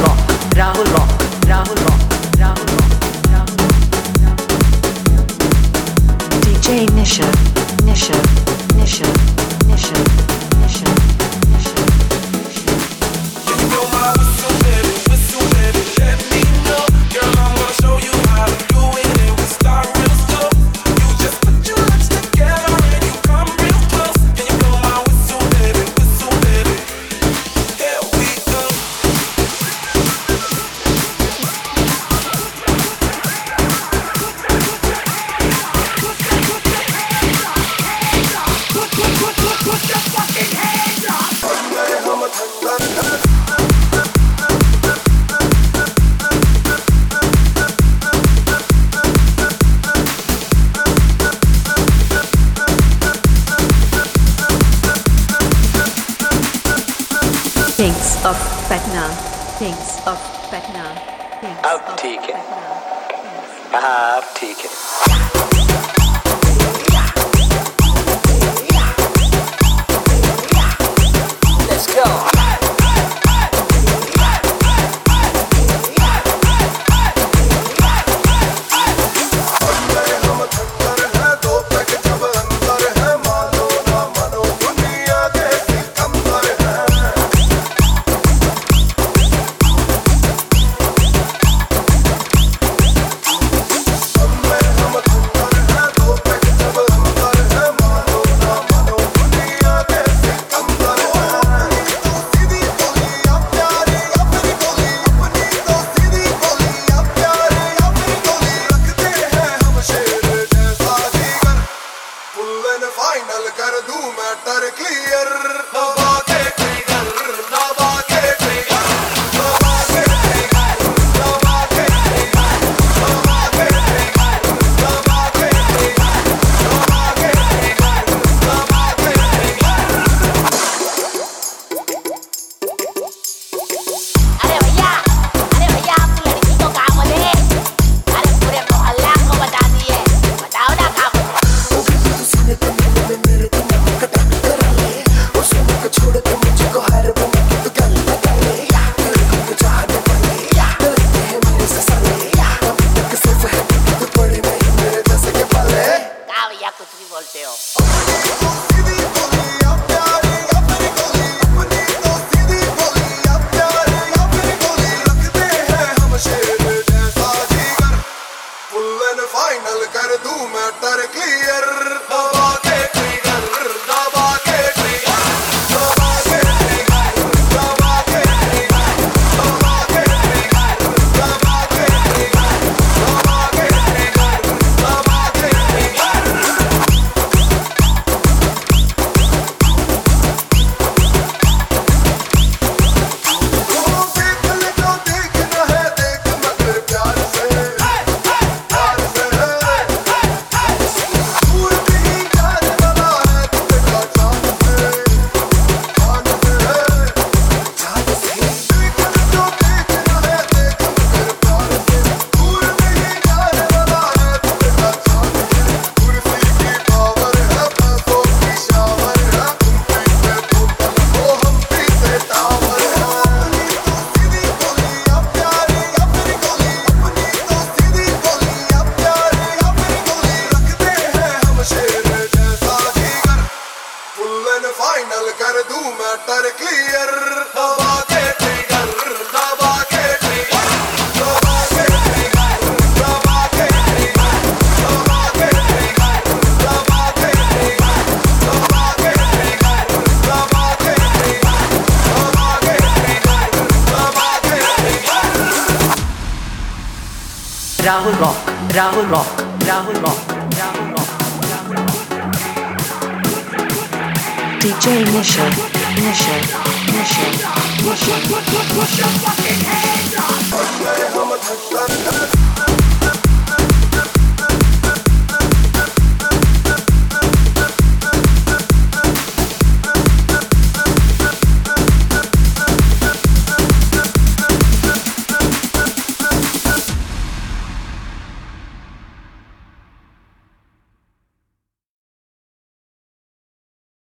Rahul Rock, Rahul Rock, Rahul Rock, Rahul Rock. DJ Nisha, Nisha, Nisha, Nisha, Nisha, Nisha. You know my whistle, baby, let me know. Girl, I'm gonna show you how to do it, and we start real slow. You just put your lips together and you come real close. And you know my whistle, baby, here we go. Put your fucking hands up. Kings of Patna, Kings of Patna, Kings अब of ठीक है। Patna. हाँ अब ठीक है। Let's go. Final कर दूं matter clear दबा के ट्रिगर दबा के ट्रिगर दबा के ट्रिगर दबा के ट्रिगर दबा के ट्रिगर दबा के ट्रिगर दबा के ट्रिगर दबा के ट्रिगर अरे भैया आप लड़की को कहाँ बोले? अरे पूरे मोहल्ला को बता दिए, बताओ ना कहाँ बोले? छोड़ के मुझको हर बना के तू गल लगा ले तुमको चाहने वाले डरते हैं मेरे से साले अभी तक सिर्फ है कि तू पड़े नहीं मेरे जैसे के पाले कहाँ भैया कुछ भी बोलते हो? सीधी बोली अब प्यारी अपनी गोली अपनी तो सीधी बोली अब प्यारी अपनी गोली रखते हैं हम शेर जैसा जिगर फुल एंड फाइनल कर दूं मैटर क्लियर दबा के ट्रिगर दबा के ट्रिगर दबा के ट्रिगर दबा के ट्रिगर दबा के ट्रिगर दबा के ट्रिगर दबा के ट्रिगर दबा के देख ले जो देखना है देख मगर प्यार से दूर नहीं जाने वाला है तेरा जान से जान से देख ले जो देखना है देख मगर प्यार से दूर नहीं जाने वाला है तेरा जान से कुर्सी की पावर है पैसों की शावर है तुम पीछे बोतल हो हम पीछे टावर है तो सीधी बोली अब प्यारी अपनी गोली अपनी तो सीधी बोली अब प्यारी अपनी गोली रखते हैं हम शेर जैसा जिगर फुल एंड फाइनल कर दूं मैटर क्लियर दबा के ट्रिगर दबा के ट्रिगर दबा के ट्रिगर दबा के ट्रिगर दबा के ट्रिगर दबा के ट्रिगर दबा के ट्रिगर दबा के ट्रिगर दबा के ट्रिगर दबा के trigger Rahul Rock, Rahul Rock, Rahul Rock, Rahul Rock, Rahul Rock. DJ Nisha, Nisha, Nisha, Nisha. Push your fucking hands.